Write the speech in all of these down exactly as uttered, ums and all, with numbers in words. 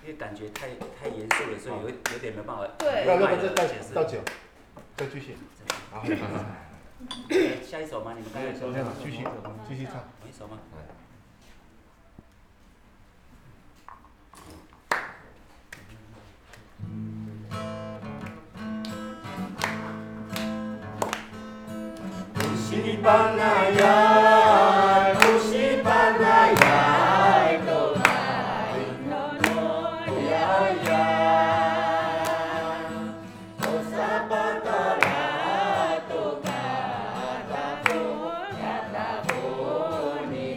因为感觉太太严肃了，所以有有点没办法。 对。 要要不再倒倒酒，再继续。好。 下一首吗？你们刚才说。 继续，继续唱。 一首吗？ Musipanayay, musipanayay, tunay nonoyayay. O sa pagkarato katapo, katapo ni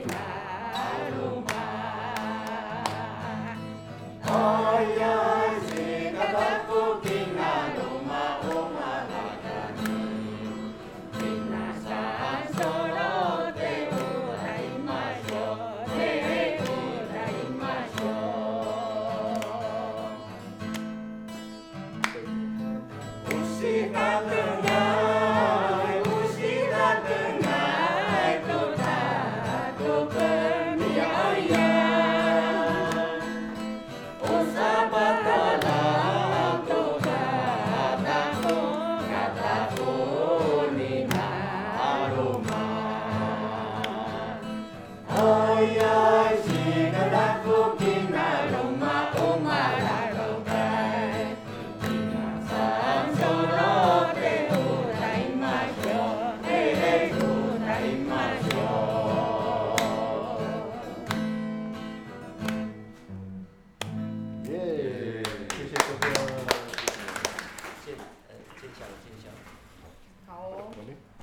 Kalumay. Ayay, si katapo kinaluma umalagani. Oh, yeah.